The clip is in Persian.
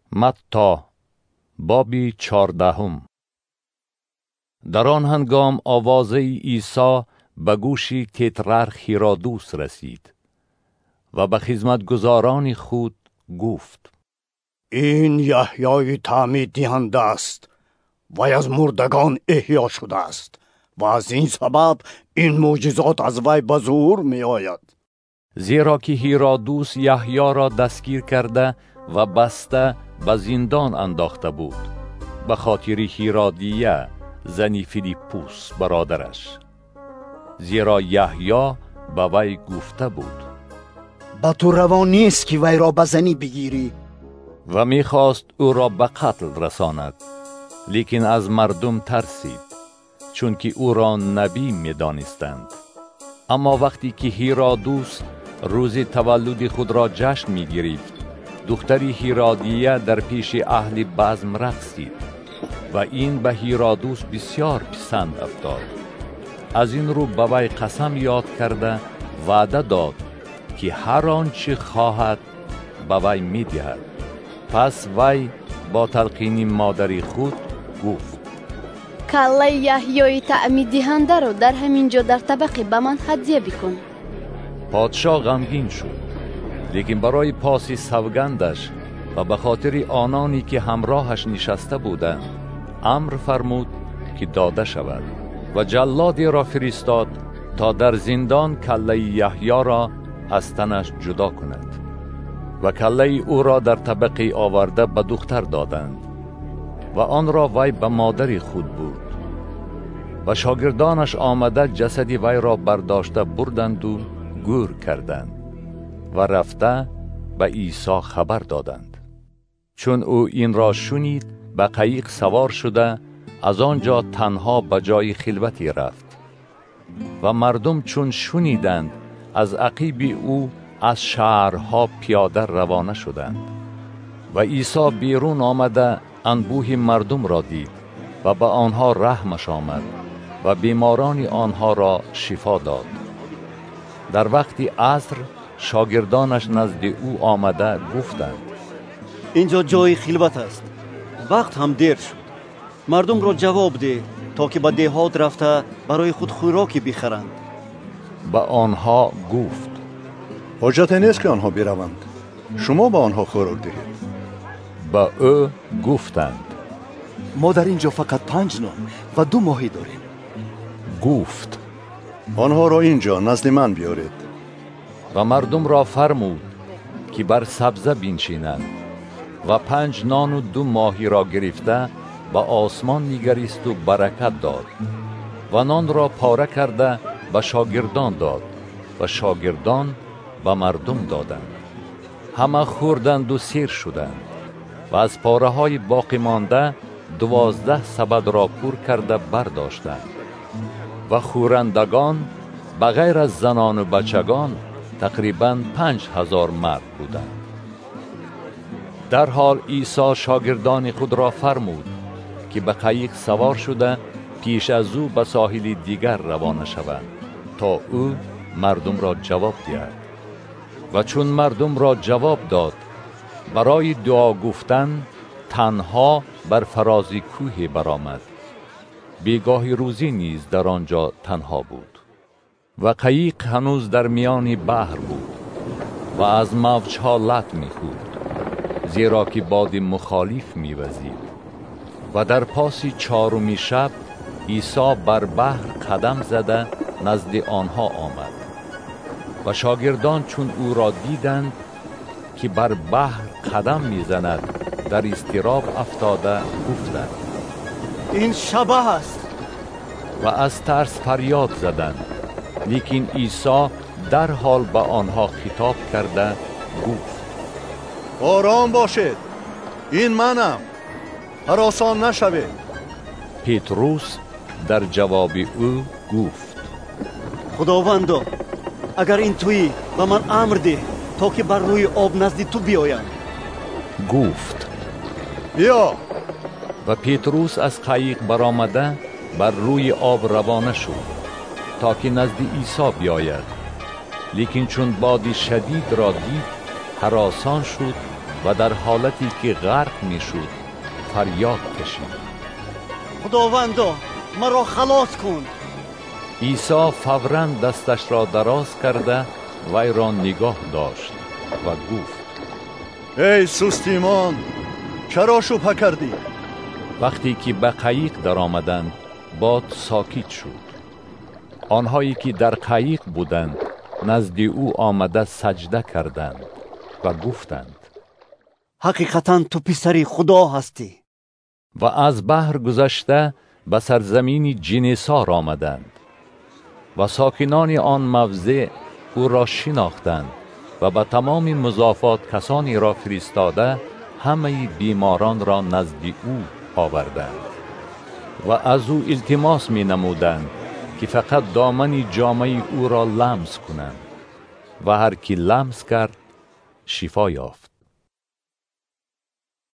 متی بابی 14. در آن هنگام آواز عیسی به گوش تترارخ هیرودوس رسید و به خدمتگزاران خود گفت: این یحیای تعمید دهنده است، وی از مردگان احیا شده است و از این سبب این معجزات از وی به ظهور می آید. زیرا که هیرودوس یحیی را دستگیر کرده و بسته به زندان انداخته بود به خاطر هیرودیه زنی فیلیپوس برادرش، زیرا یحیی به وی گفته بود: به تو روا نیست که وی را به زنی بگیری. و میخواست او را به قتل رساند، لیکن از مردم ترسید، چون که او را نبی میدانستند. اما وقتی که هیرودوس روز تولد خود را جشن میگرفت، دختری هیرودیه در پیش اهل بزم رقصید و این به هیرودوس بسیار پسند افتاد. از این رو به وی قسم یاد کرده وعده داد که هر آنچه خواهد به وی میدهد. پس وی با تلقین مادر خود گفت: کله یحیای تعمید دهنده رو در همینجا در طبق به من هدیه بکن. پادشاه غمگین شد، لیکن برای پاس سوگندش و به خاطر آنانی که همراهش نشسته بودند امر فرمود که داده شود و جلادی را فرستاد تا در زندان کله یحیی را از تنش جدا کند. و کله او را در طبقی آورده به دختر دادند و آن را وی به مادر خود بود. و شاگردانش آمده جسد وی را برداشته بردند و گور کردند و رفته به عیسی خبر دادند. چون او این را شنید به قایق سوار شده از آنجا تنها به جای خلوتی رفت. و مردم چون شنیدند از عقیب او از شهرها پیاده روانه شدند. و عیسی بیرون آمده انبوه مردم را دید و به آنها رحمش آمد و بیماران آنها را شفا داد. در وقت عصر شاگردانش نزد او آمده گفتند: اینجا جای خلوت است، وقت هم دیر شد. مردم را جواب ده تا که به دهات رفته برای خود خوراکی بخرند. به آنها گفت: حاجت نیست که آنها بروند، شما به آنها خوراک دهید. به او گفتند: ما در اینجا فقط 5 نان و 2 ماهی داریم. گفت: آنها را اینجا نزد من بیارید. و مردم را فرمود که بر سبزه بنشینند و 5 نان و 2 ماهی را گرفته به آسمان نگریست و برکت داد و نان را پاره کرده به شاگردان داد و شاگردان به مردم دادند. همه خوردند و سیر شدند و از پاره های باقی مانده 12 سبد را پر کرده برداشتند. و خورندگان بغیر از زنان و بچگان تقریباً 5000 مرد بودند. در حال عیسی شاگردان خود را فرمود که به قایق سوار شده پیش از او به ساحل دیگر روانه شوند تا او مردم را جواب دهد. و چون مردم را جواب داد، برای دعا گفتن تنها بر فراز کوه برآمد. بیگاه روزی نیز در آنجا تنها بود. و قایق هنوز در میان بحر بود و از موجها لط می‌خورد، زیرا که باد مخالف می‌وزید. و در پاس 4 شب عیسی بر بحر قدم زده نزد آنها آمد. و شاگردان چون او را دیدند که بر بحر قدم می‌زند در اضطراب افتاده گفتند: این شبح است. و از ترس فریاد زدند. لیکن عیسی در حال به آنها خطاب کرده گفت: آرام باشید، این منم، هراسان نشوید. پتروس در جواب او گفت: خداوندا، اگر این تویی و من امر ده تا که بر روی آب نزد تو بیایم. گفت: بیا. و پتروس از قایق برآمده بر روی آب روانه شد تا که نزد عیسی بیاید. لیکن چون باد شدید را دید هراسان شد و در حالتی که غرق می شد فریاد کشید: خداوندا مرا خلاص کن. عیسی فوراً دستش را دراز کرده وی را نگاه داشت و گفت: ای سست ایمان، چرا شبهه کردی؟ وقتی که به قایق در آمدند باد ساکت شد. آنهایی که در قایق بودند نزد او آمده سجده کردند و گفتند: حقیقتا تو پسر خدا هستی. و از بحر گذشته به سرزمین جنیسار آمدند و ساکنان آن موضع او را شناختند و به تمام مضافات کسانی را فرستاده همه بیماران را نزد او آوردند و از او التماس می نمودند که فقط دامن جامه او را لمس کنند و هر کی لمس کرد شفا یافت.